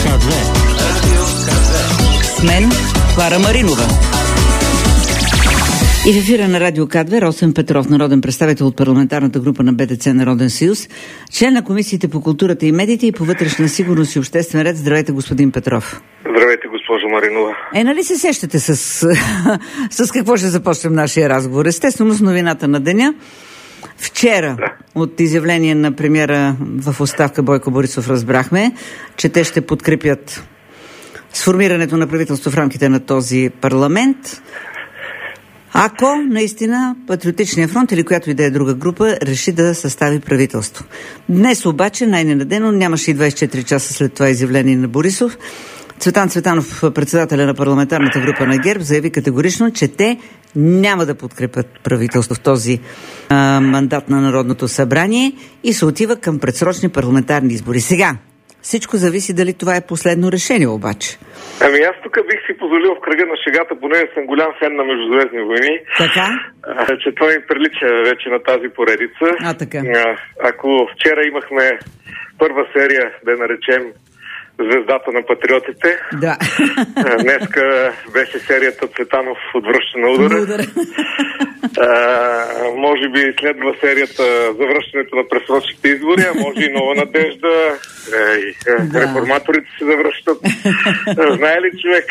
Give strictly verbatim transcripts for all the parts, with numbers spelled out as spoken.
С мен Клара Маринова. И в ефира на Радио К две Росен Петров, народен представител от парламентарната група на Б Д Ц Народен съюз, член на комисиите по културата и медиите и по вътрешна сигурност и обществен ред. Здравейте, господин Петров. Здравейте, госпожо Маринова. Е, нали се сещате с, с какво ще започнем нашия разговор? Естествено с новината на деня. Вчера да. От изявление на премиера в оставка Бойко Борисов разбрахме, че те ще подкрепят сформирането на правителство в рамките на този парламент, ако наистина Патриотичния фронт или която и да е друга група реши да състави правителство. Днес обаче, най-ненадено, нямаше и двайсет и четири часа след това изявление на Борисов, Цветан Цветанов, председателя на парламентарната група на ГЕРБ, заяви категорично, че те няма да подкрепят правителство в този а, мандат на Народното събрание и се отива към предсрочни парламентарни избори. Сега, всичко зависи дали това е последно решение обаче. Ами аз тук бих си позволил в кръга на шегата, понеже съм голям фен на Междузвездни войни. Така? А, че това ми прилича вече на тази поредица. А, така. А, ако вчера имахме първа серия, да наречем Звездата на патриотите. Да. Днеска беше серията Цветанов отвръща на удара. удара. А, може би следва серията за връщането на пресрочните избори, а може и нова надежда. Ей, да. Реформаторите се завръщат. Знае ли човек?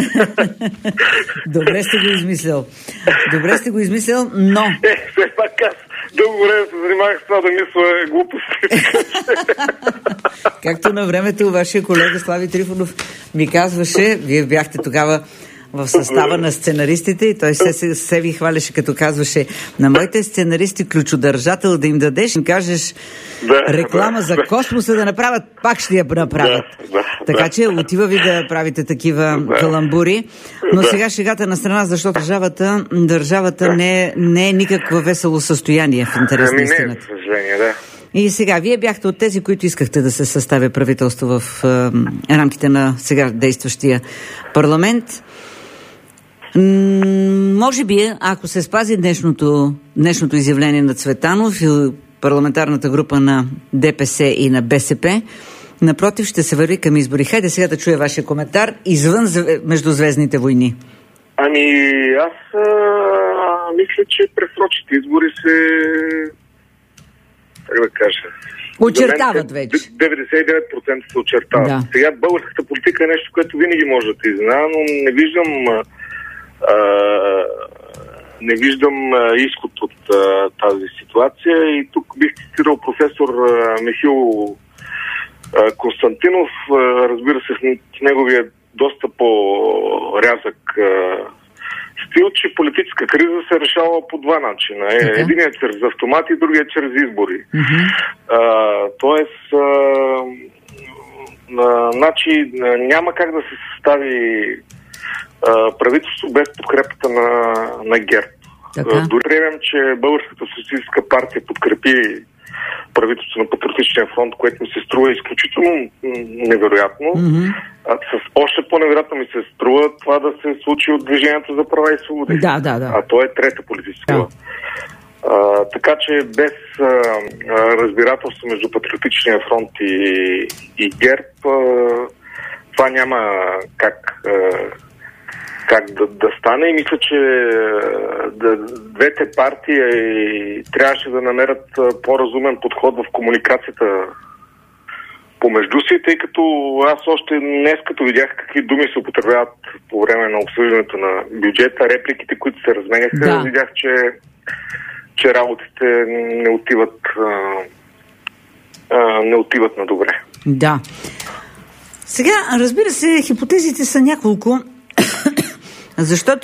Добре сте го измислил. Добре сте го измислил, но... Е, все пак аз дълго време се занимавах с това да мисля глупости. Както на времето вашия колега Слави Трифонов ми казваше, вие бяхте тогава в състава на сценаристите и той се, се, се ви хвалеше, като казваше: на моите сценаристи ключодържател да им дадеш, им кажеш да, реклама да, за да. Космоса да направят, пак ще я направят. Да, да, така че отива ви да правите такива да. каламбури. Но да. Сега шегата на страна, защото държавата, държавата да. не, не е никакво весело състояние в интерес на истината. Не е, съжаление, да. И сега, вие бяхте от тези, които искахте да се съставя правителство в е, рамките на сега действащия парламент. М- може би, ако се спази днешното, днешното изявление на Цветанов и парламентарната група на Д П С и на Б С П, напротив, ще се върви към избори. Хайде сега да чуя вашия коментар извън междузвездните войни. Ами, аз а, мисля, че пресрочите избори се... как да кажа... Очертават вече. деветдесет и девет процента се очертават. Да. Сега българската политика е нещо, което винаги може да те изненада, но не виждам а, не виждам а, изход от а, тази ситуация и тук бих цитирал професор а, Михаил а, Константинов. А, разбира се, в неговия доста по-рязък а, стил, че политическа криза се решава по два начина. Okay. Единият чрез автомати, другият чрез избори. Mm-hmm. А, тоест, а, а, значи, няма как да се състави а, правителство без подкрепата на, на ГЕРБ. Okay. Дори приемем, че Българската социалистическа партия подкрепи правителство на Патриотичния фронт, което ми се струва изключително невероятно. Mm-hmm. А с още по-невероятно ми се струва това да се случи от Движението за права и свободи. Да, да, да. А то е трета политическа. Да. А, така че без а, разбирателство между Патриотичния фронт и, и ГЕРБ а, това няма как а, как да, да стане и мисля, че да, двете партии трябваше да намерят по-разумен подход в комуникацията помежду си, тъй като аз още днес, като видях какви думи се употребяват по време на обсъждането на бюджета, репликите, които се разменяха, да. видях, че, че работите не отиват а, а, не отиват на добре. Да. Сега, разбира се, хипотезите са няколко. Защото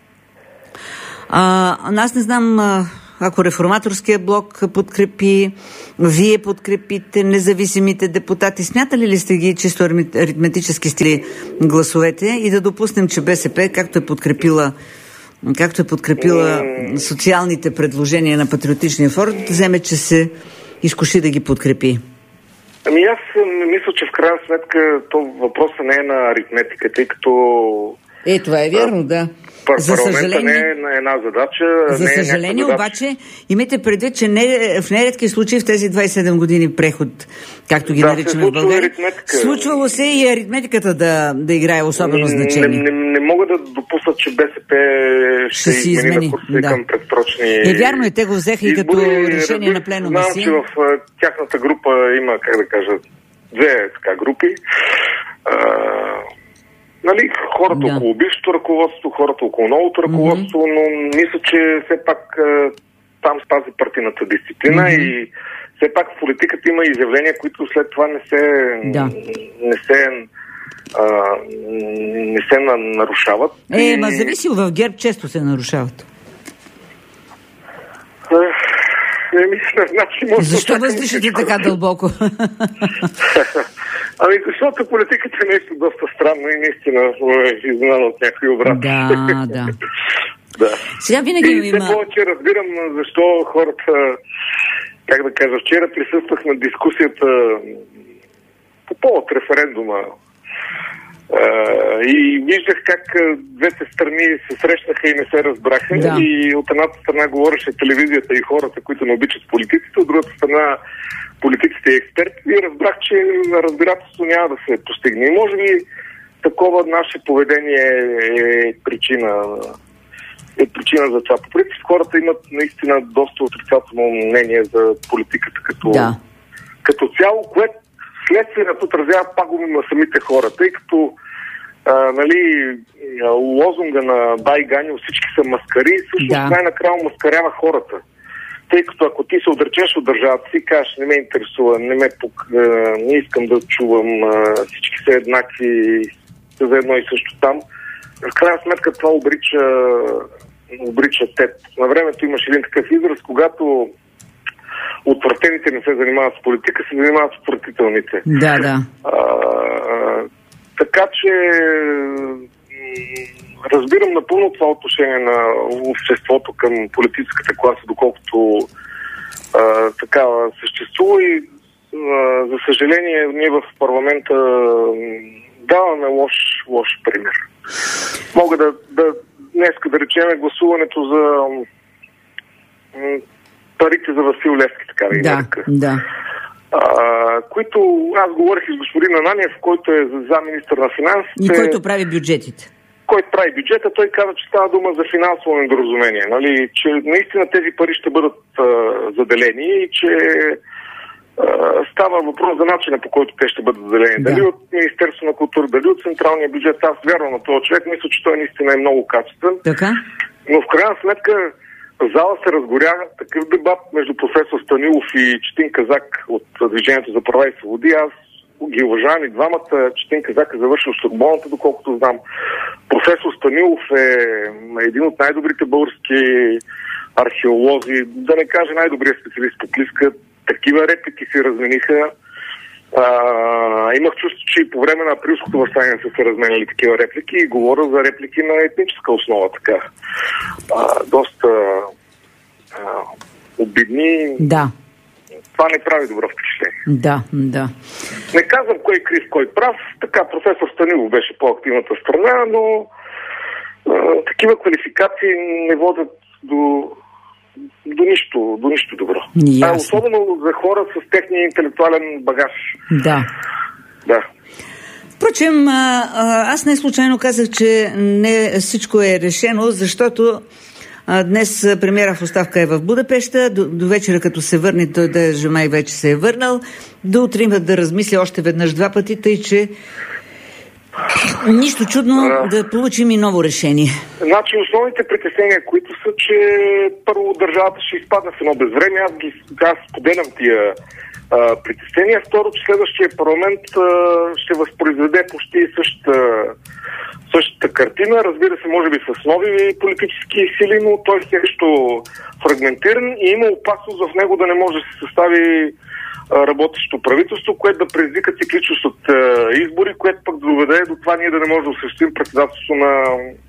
а, аз не знам, а, ако Реформаторския блок подкрепи, вие подкрепите, независимите депутати, смятали ли сте ги чисто аритметически стили гласовете и да допуснем, че Б С П, както е подкрепила, както е подкрепила социалните предложения на Патриотичния фронт, вземе, че се изкуши да ги подкрепи? Ами аз мисля, че в крайна сметка то въпросът не е на аритметика, тъй като Е, това е вярно, да. За съжаление, не е една задача. За не е съжаление, задача. обаче, имайте предвид, че не, в нередки случаи в тези двайсет и седем години преход, както ги да, наричаме в България, случвало се и аритметиката да, да играе особено значение. Не, не, не мога да допуснат, че БСП ще, ще измени на курса да. към предсрочни... Е, вярно и те го взеха и като решение на пленума си. Знам, че в тяхната група има, как да кажа, две така групи. А, нали, хората да. около бившето ръководство, хората около новото ръководство, mm-hmm. но мисля, че все пак там спази партийната дисциплина mm-hmm. и все пак в политиката има изявления, които след това не се да. не се а, не се нарушават. Е, и... ма зависи, в ГЕРБ често се нарушават. Еми, значи, може защо въздишате така дълбоко? Ами, защото политиката е нещо доста странно и наистина е изненада от някой обрат. Да, да. да. Сега винаги и има... все повече разбирам защо хората, как да кажа, вчера присъствах на дискусията по повод референдума Uh, и виждах как двете страни се срещнаха и не се разбраха. Да. И от едната страна говореше телевизията и хората, които не обичат политиците, от другата страна политиците и експерти. И разбрах, че разбирателство няма да се постигне. И може би такова наше поведение е причина, е причина за това. По принцип хората имат наистина доста отрицателно мнение за политиката като, да. като цяло, което следствието отразява пагубно на самите хора, тъй като а, нали, лозунга на Дай Ганьо всички са маскари, всъщност да. най-накрая маскарява хората. Тъй като ако ти се отречеш от държавата си, кажеш, не ме интересува, не ме пук, а, не искам да чувам, а, всички са еднакви, са за едно и също там, в крайна сметка това обрича, обрича теб. На времето имаш един такъв израз, когато отвратените не се занимават с политика, се занимават с отвратителните. Да, да. А, така че разбирам напълно това отношение на обществото към политическата класа, доколкото а, такава съществува и а, за съжаление ние в парламента даваме лош, лош пример. Мога да, да днеска да речем гласуването за парите за Васил Левски, така да ги нарека. Да, а, които аз говорих и с господин Ананиев, който е замминистър на финансите. И който прави бюджетите. Който прави бюджета, той каза, че става дума за финансово недоразумение. Нали? Че наистина тези пари ще бъдат а, заделени и че а, става въпрос за начина, по който те ще бъдат заделени. Да. Дали от Министерство на култура, дали от централния бюджет. Аз вярвам на този човек, мисля, че той наистина е много качествен. Така? Но в крайна сметка в зала се разгоря такъв дебат между професор Станилов и Четин Казак от Движението за права и свободи. Аз ги уважавам и двамата. Четин Казак е завършил Сорбоната, доколкото знам. Професор Станилов е един от най-добрите български археолози, да не кажа най-добрият специалист по Плиска. Такива реплики се размениха. А, имах чувство, че и по време на априлското въстание са се разменяли такива реплики и говоря за реплики на етническа основа. Така. А, доста а, обидни. Да. Това не прави добро впечатление. Да, да. Не казвам кой е крив, кой е прав. Така, професор Станилов беше по-активната страна, но а, такива квалификации не водят до До нищо, до нищо добро. А, особено за хора с техния интелектуален багаж. Да. Да. Впрочем, аз не случайно казах, че не всичко е решено, защото днес премиера в оставка е в Будапеща, до, до вечера като се върне, той да Жумай вече се е върнал, до утре има да размисля още веднъж два пъти, тъй че нищо чудно а, да получим и ново решение. Значи основните притеснения, които са, че първо държавата ще изпадне в едно безвремие, аз ги аз споделям тия а, притеснения. Второ, че следващия парламент а, ще възпроизведе почти същата, същата картина. Разбира се, може би с нови политически сили, но той е също фрагментиран и има опасност в него да не може да се състави работещо правителство, което да предизвика цикличност от е, избори, което пък доведе до това ние да не можем да осъществим председателство на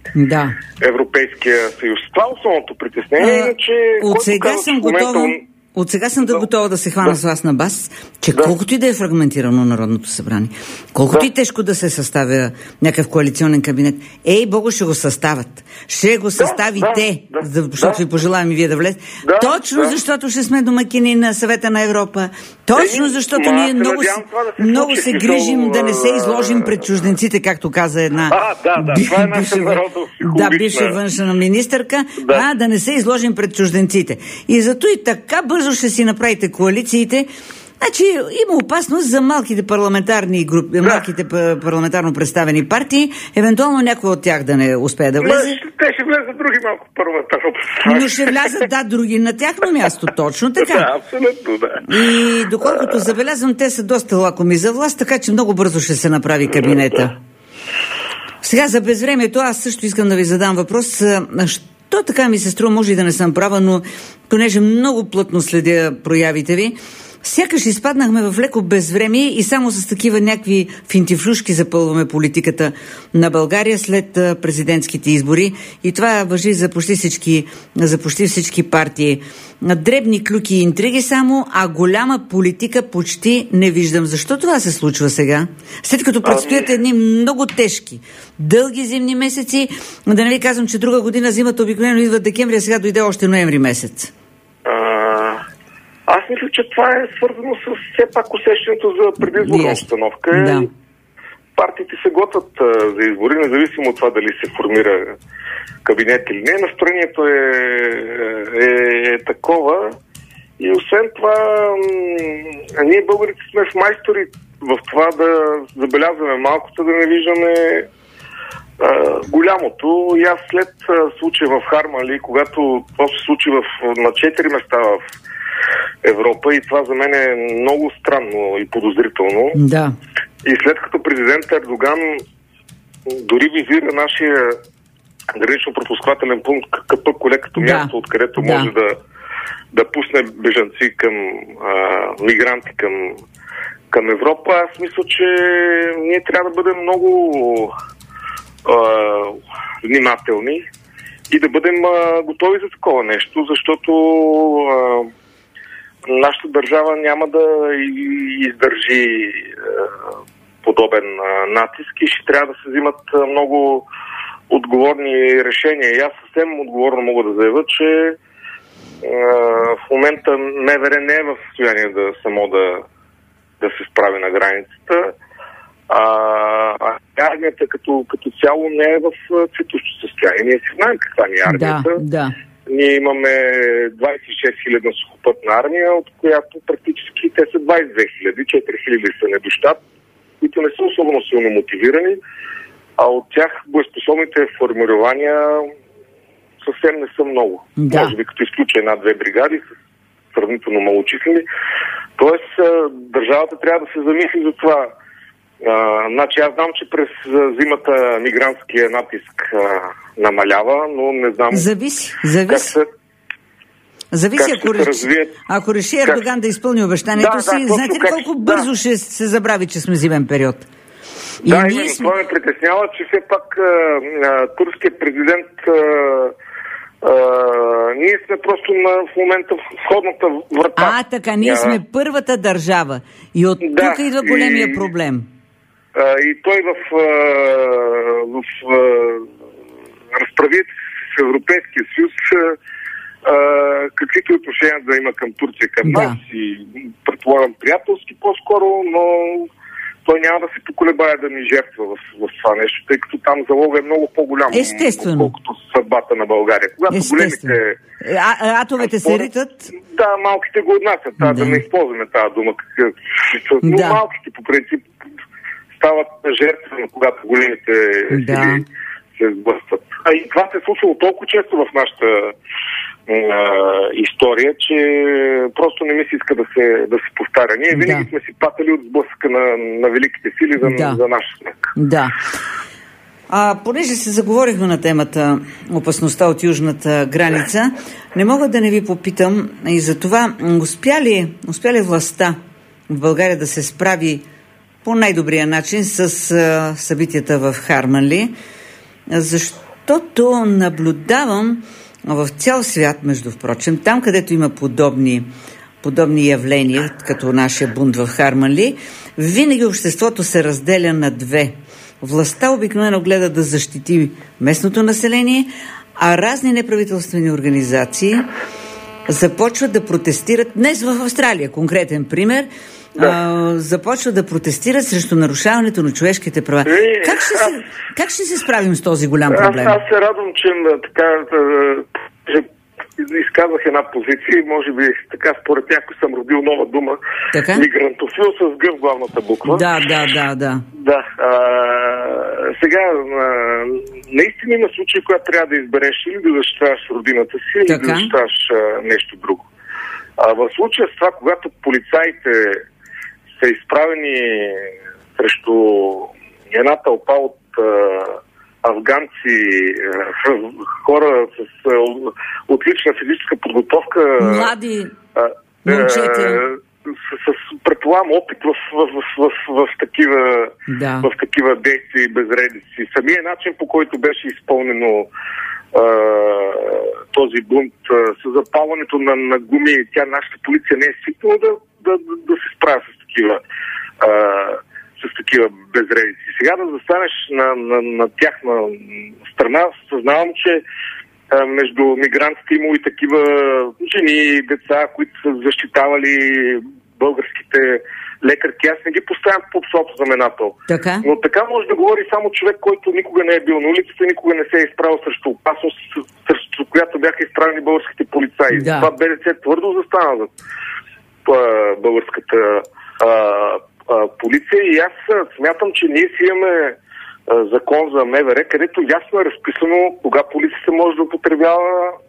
да. Европейския съюз. Това е основното притеснение. А, иначе, от сега съм готова... от сега съм да готова да се хвана да. с вас на бас, че да. колкото и да е фрагментирано Народното събрание, колкото да. и тежко да се съставя някакъв коалиционен кабинет, ей, Богу, ще го съставят. Ще го съставите, да, да, защото да. ви пожелавам и вие да влезете. Да, точно да. защото ще сме домакини на Съвета на Европа. Точно защото е, ние много, да много се грижим да не се изложим пред чужденците, както каза една а, да, да, това е наша да, бивша външна министърка, да. а да не се изложим пред чужденците. И зато и така бързо ще си направите коалициите. Значи има опасност за малките парламентарни групи, да. малките парламентарно представени партии, евентуално някой от тях да не успее да влезе. Но, те ще влезат други малко парламентарно представени. Но ще влязат, да, други на тяхно място, точно така. Да, абсолютно, да. И доколкото забелязвам, те са доста лакоми за власт, така че много бързо ще се направи кабинета. Сега за безвремието, аз също искам да ви задам въпрос. Що така ми се струва, може и да не съм права, но понеже много плътно следя проявите ви, сякаш изпаднахме в леко безвремие и само с такива някакви финтифлюшки запълваме политиката на България след президентските избори. И това важи за почти всички, за почти всички партии. Дребни клюки и интриги само, а голяма политика почти не виждам. Защо това се случва сега? След като предстоят едни много тежки, дълги зимни месеци, да не ви казвам, че друга година зимата обикновено идва декември, а сега дойде още ноември месец. Аз мисля, че това е свързано с все пак усещането за предизборна yes. обстановка. Да. Партиите се готвят за избори, независимо от това дали се формира кабинет или не. Настроението е, е, е такова. И освен това, м- ние българите сме в майстори в това да забелязваме малкото, да не виждаме а, голямото. И аз след а, случая в Харманли, когато това се случи в, на четири места в Европа, и това за мен е много странно и подозрително. Да. И след като президент Ердоган дори визира нашия гранично-пропускателен пункт КП-Коле като да. място, откъдето да. може да, да пусне бежанци към а, мигранти към, към Европа, аз мисля, че ние трябва да бъдем много а, внимателни и да бъдем а, готови за такова нещо, защото а, нашата държава няма да издържи е, подобен е, натиск и ще трябва да се взимат е, много отговорни решения. И аз съвсем отговорно мога да заявя, че е, в момента МВР не е в състояние да само да, да се справи на границата, а, а армията като, като цяло не е в цветущо състояние. Ние си знаем каква ни е армията. Да, да. Ние имаме двадесет и шест хиляди сухопътна армия, от която практически те са двадесет и две хиляди, четири хиляди са недощат, които не са особено силно мотивирани, а от тях боеспособните формирования съвсем не са много. Да. Може би като изключа една-две бригади, с сравнително малочислени. Тоест, държавата трябва да се замисли за това. А, значи аз знам, че през зимата мигрантския натиск а, намалява, но не знам... Зависи, зависи. Как се, зависи, как ако, реши, ако реши Ердоган как... да изпълни обещанието да, си, да, знаете ли колко как... бързо да. ще се забрави, че сме зимен период? И да, именно сме... това ме притеснява, че все пак а, а, турският президент... А, Uh, ние сме просто на, в момента в входната врата. А, така, ние сме uh, първата държава. И от да, тук идва големия и, проблем. Uh, и той в, uh, в uh, разправите с Европейския съюз, uh, каквито отношения да има към Турция, към да. нас, и предполагам приятелски по-скоро, но той няма да се поколебае да ни жертва в, в това нещо, тъй като там залога е много по-голям, отколкото съдбата на България. Когато големите... А, атовете се ритат? Да, малките го отнасят. Да, да не използваме тази дума. Но да. малките по принцип стават жертва, когато големите да. сили се сблъскват. А и това се е случило толкова често в нашата история, че просто не ми се иска да се, да се повтаря. Ние винаги да. сме си патали от сблъсъка на, на великите сили за, да. за наша сметка. Да. А понеже се заговорихме на темата опасността от южната граница, не мога да не ви попитам и за това, успя ли, успя ли властта в България да се справи по най-добрия начин с а, събитията в Харманли, защото наблюдавам в цял свят, между впрочем, там където има подобни подобни явления, като нашия бунт в Харманли, винаги обществото се разделя на две. Властта обикновено гледа да защити местното население, а разни неправителствени организации започват да протестират. Днес в Австралия, конкретен пример, да. а, започват да протестират срещу нарушаването на човешките права. И, как, ще аз, се, как ще се справим с този голям проблем? Аз, аз се радвам, че така че изказах една позиция и може би така според някой съм родил нова дума. Така? Мигрантофил с гъв главната буква. Да, да, да, да. Да. А, сега, а, наистина има случаи, когато трябва да избереш или да защитаваш родината си, или да защитаваш а, нещо друго. А в случая с това, когато полицаите са изправени срещу една тълпа от а, афганци, хора с отлична физическа подготовка. Млади момчета. С, с предполагам опит в, в, в, в, в, такива, да. в такива действия и безредици. Самия начин, по който беше изпълнено а, този бунт, а, с запалването на, на гуми, тя, нашата полиция не е свикнала да, да, да, да се справя с такива а, с такива безредици. Сега да застанеш на, на, на тяхна страна, съзнавам, че а, между мигрантите има и такива жени и деца, които са защитавали българските лекарки. Аз не ги поставям под стоп знаменател. Така? Но така може да говори само човек, който никога не е бил на улицата, никога не се е изправил срещу опасност, срещу която бяха изправени българските полицаи. Да. Това Б Д С твърдо застана за българската а, полиция и аз смятам, че ние си имаме а, закон за М В Р, където ясно е разписано кога полицията може да употребява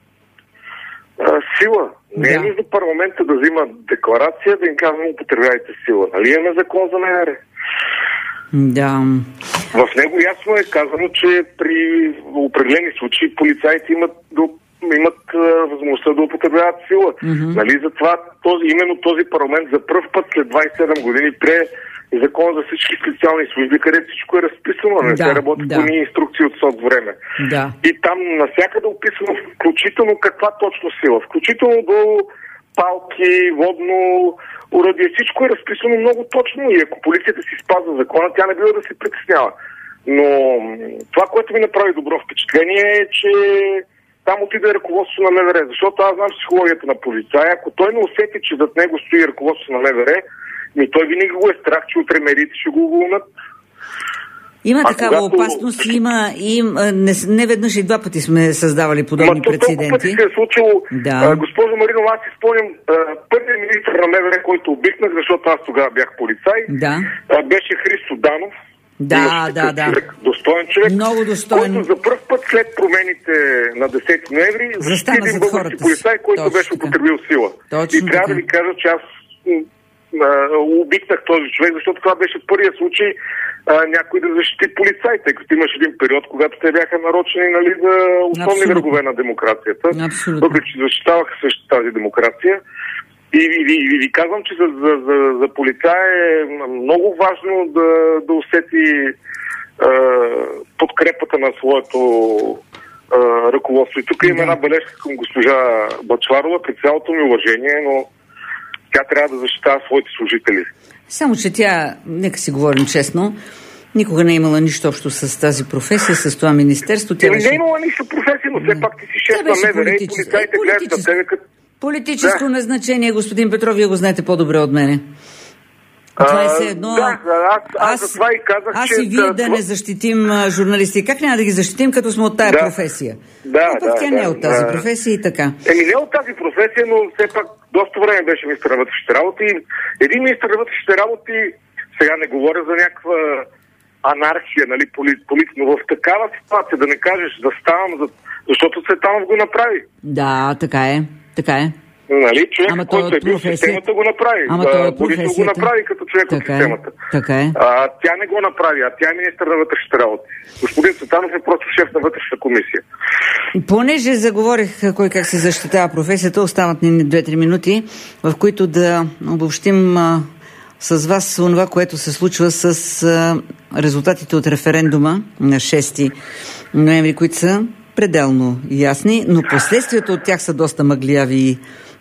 а, сила. Не е нужно парламента да взима декларация, да им казвам употребявайте сила. Нали имаме закон за М В Р? Да. В него ясно е казано, че при определени случаи полицаите имат до имат а, възможността да употребяват сила. Mm-hmm. Нали, затова този, именно този парламент за пръв път след двайсет и седем години прие закон за всички специални служби, където всичко е разписано, не да, се работи да. по ни инструкции от сот време. Да. И там навсякъде описано включително каква точно сила, включително до палки, водно уръдие, всичко е разписано много точно и ако полицията си спазва закона, тя не бива да се притеснява. Но това, което ми направи добро впечатление е, че там отиде ръководството на М В Р, защото аз знам психологията на полицая. Ако той не усети, че зад него стои ръководството на М В Р, ми той винаги го е страх, че утре мерите ще го уволнат. Има а такава когато... опасност, има и не, не веднъж и два пъти сме създавали подобни Ма, прецеденти. Толкова пъти се е случило. Да. А, госпожо Маринова, аз си спомням, първият министър на М В Р, който обикнах, защото аз тогава бях полицай, да. а, беше Христо Данов. Да, да, да. Човек, достоен човек, много достоен. Който за пръв път след промените на десети ноември защити един български полицай, който точно беше употребил сила. Точно и трябва така. Да ви кажа, че аз обикнах този човек, защото това беше първият случай а, някой да защити полицай, тъй като имаше един период, когато те бяха нарочени, нали, за основни врагове на демокрацията. Абсолютно. Въпреки че защитаваха също тази демокрация. И ви, ви, ви казвам, че за, за, за, за полицая е много важно да, да усети е, подкрепата на своето е, ръководство. И тук да. Има една бележка към госпожа Бъчварова, при цялото ми уважение, но тя трябва да защитава своите служители. Само, че тя, нека си говорим честно, никога не е имала нищо общо с тази професия, с това министерство. Тя не беше... е имала нищо професия, но все пак ти си шеф на М В Р и полицаите гледат на тебе като... Политическо да. назначение, господин Петров, вие го знаете по-добре от мене. Това е все едно... Да, аз, аз, аз, това и казах, аз и вие да, да не защитим а, журналисти. Как няма да ги защитим, като сме от тая да. професия? Да, но пък да, тя да, не е от тази да. професия и така. Еми не е от тази професия, но все пак доста време беше министър на вътрешните работи. Един министър на вътрешните работи, сега не говоря за някаква анархия, нали, полит, полит, но в такава ситуация да не кажеш, заставам, за... защото Цветанов го направи. Да, така е. Така е. Нали, човек, Ама който е бил в системата, го направи. Ама той е професията. го направи като човек от системата. Така е. А, тя не го направи, а тя е министър на вътрешните работи. Господин Цветанов е просто шеф на вътрешна комисия. Понеже заговорих кой как се защитава професията, остават ни две-три минути, в които да обобщим а, с вас това, което се случва с а, резултатите от референдума на шести ноември, които са пределно ясни, но последствията от тях са доста мъгляви и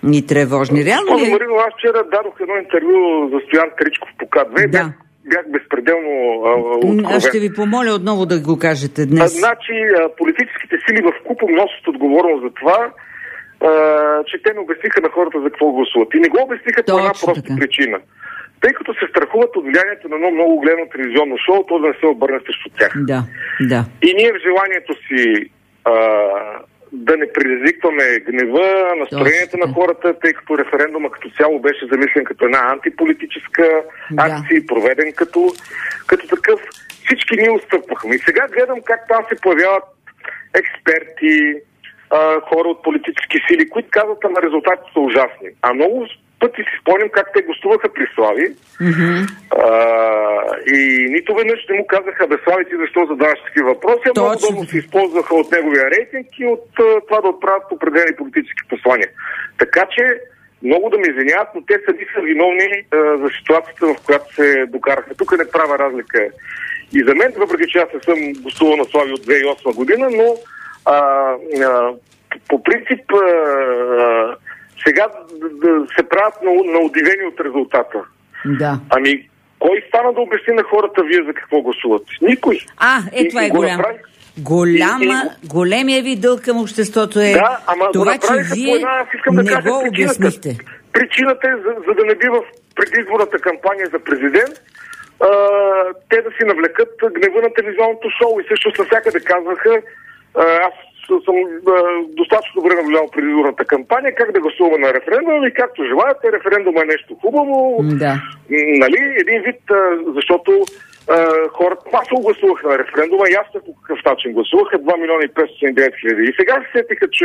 И тревожни. Реално Госпожо ли? Марино, аз вчера дадох едно интервю за Стоян Кричков по К две. Да. Бях, бях безпределно а, откровен. Аз ще ви помоля отново да го кажете днес. А, значи, а, политическите сили в купа носят отговорност за това, а, че те не обясниха на хората за какво гласуват. И не го обясниха по една проста така. причина. Тъй като се страхуват от влиянието на едно много гледно телевизионно шоу, то да не се обърне срещу тях. Да, да. И ние в желанието си а, да не предизвикваме гнева, настроението на хората, тъй като референдума като цяло беше замислен като една антиполитическа да. акция, проведен като, като такъв. Всички ние отстъпвахме. И сега гледам как там се появяват експерти, а, хора от политически сили, които казват, ама резултатите са ужасни. А много пъти си спомням как те гостуваха при Слави mm-hmm. а, и нито веднъж не му казаха, бе, Слави, ти защо задаваш такива въпроси, а много удобно се използваха от неговия рейтинг и от а, това да отправят определени политически послания. Така че много да ме извиняват, но те сами са виновни а, за ситуацията, в която се докараха. Тук не правя разлика и за мен, въпреки че аз не съм гостувал на Слави от две хиляди и осма година, но а, а, по принцип а, сега да се правят на, на удивени от резултата. Да. Ами, кой стана да обясни на хората вие за какво гласуват? Никой. А, е, това е голям. Голяма, и, и, големия ви дълг към обществото е да, ама това, че вие една, искам да не кажа, го причината. обяснихте. Причината е, за, за да не би в предизборната кампания за президент, а, те да си навлекат гнева на телевизионното шоу. И също навсякъде казваха, а, аз съм а, достатъчно добре наблюдавал предизборната кампания, как да гласува на референдума и както желаете, референдума е нещо хубаво. Да. Нали, един вид, а, защото а, хората масово гласуваха на референдума, ясно по какъв начин гласуваха, два милиона и петстотин и девет хиляди. И сега се сетиха, че,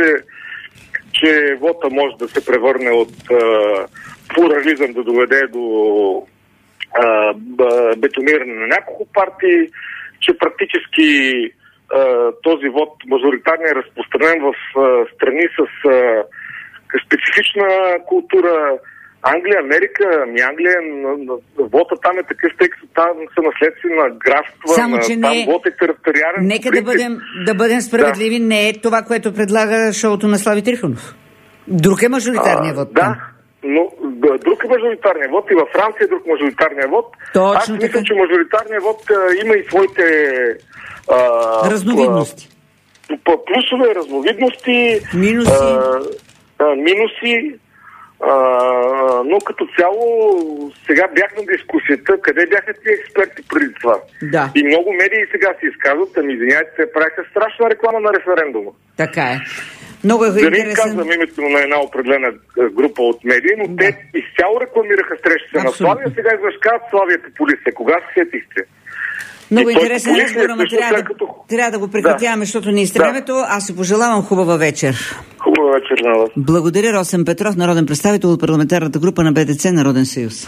че вота може да се превърне от а, плурализъм да доведе до а, бетониране на няколко партии, че практически този вод мажоритарно е разпространен в страни с специфична култура. Англия, Америка, ами Англия, вода там е такъв, тъй като там са наследствени на графства, само, на, че там не... вод е териториален. Нека да бъдем, да бъдем справедливи, да. Не е това, което предлага шоуто на Слави Трифонов. Друг е мажоритарният вод. Да, там. но друг е мажоритарният вод и във Франция е друг мажоритарният вод. Точно Аз мисля, така. че мажоритарният вод а, има и своите а, разновидности. А, плюсове, разновидности, минуси, а, а, минуси а, но като цяло сега бях на дискусията, къде бяха тези експерти преди това. Да. И много медии сега се изказват, ами извиняйте, се правиха страшна реклама на референдума. Така е. Много е да интересен. не казвам името на една определена група от медии, но да. Те изцяло рекламираха срещите на Славия, сега извършкават Славия популист. Кога се сетихте? Много интересен разговор, ама трябва, като... трябва да го прекратяваме, да. Защото ни изтребето. Да. Аз си пожелавам хубава вечер. Хубава вечер на вас. Благодаря, Росен Петров, народен представител от парламентарната група на Б Д Ц Народен съюз.